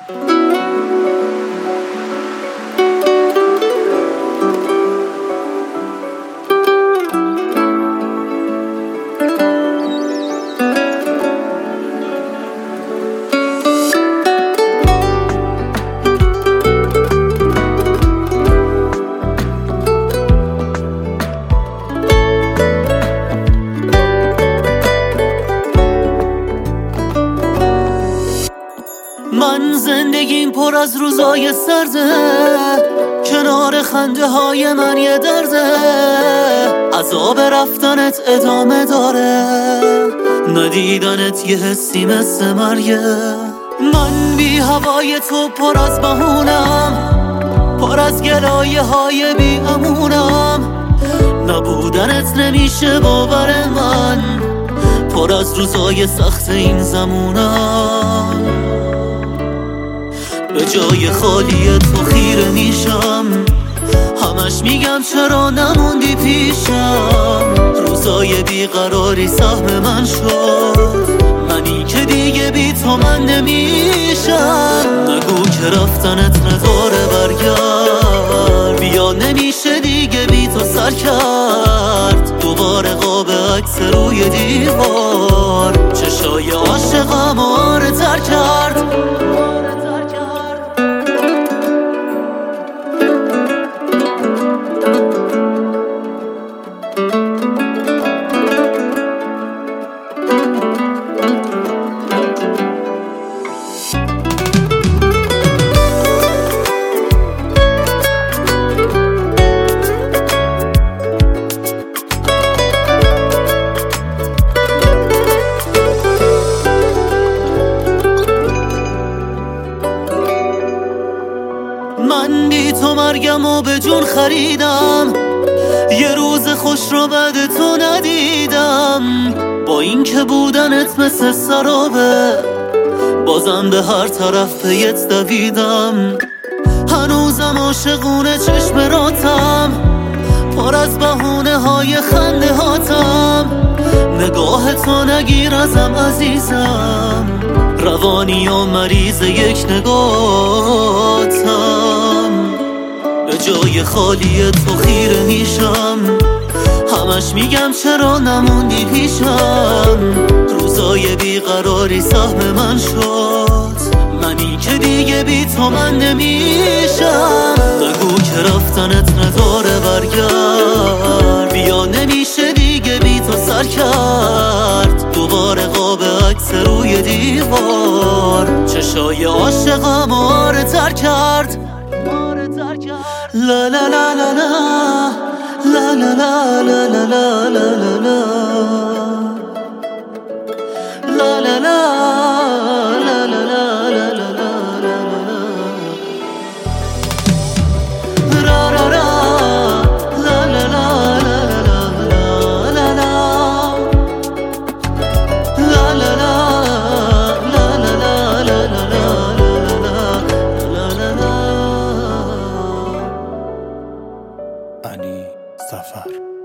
من زندگیم پر از روزای سرده، کنار خنده های من یه درده، عذاب رفتنت ادامه داره، ندیدنت یه حسی مثل مرگه. من بی هوای تو پر از بهونم، پر از گلایه های بی امونم، نبودنت نمیشه باور من، پر از روزای سخت این زمونم. به جای خالی تو خیره میشم، همش میگم چرا نموندی پیشم. روزای بیقراری سهم من شد، منی که دیگه بی تو من نمیشم. نگو که رفتنت نداره برگرد، بیا نمیشه دیگه بی تو سر کرد. دوباره قاب عکس روی دیوار، چشای عاشقم آره تر کرد. من بی تو مرگم و به جون خریدم، یه روز خوش رو بعد تو ندیدم. با این که بودنت مثل سرابه، بازم به هر طرف پیت دویدم. هنوزم عاشقونه چشم راتم، پر از بهونه های خنده هاتم. نگاه تو نگیر ازم عزیزم، روانی و مریض یک نگاهتم. به جای خالی تو خیره میشم، همش میگم چرا نموندی پیشم. روزای بیقراری سهم من شد، منی که دیگه بی تو من نمیشم. نگو که رفتنت نداره برگرد، بیا نمیشه دیگه بی تو سر کرد. دوباره قاب عکس روی دیوار، چشای عاشقم آره تر کرد. لا لا لا لا لا لا لا لا لا لا لا لا لا لا لا لا لا لا علی سفر.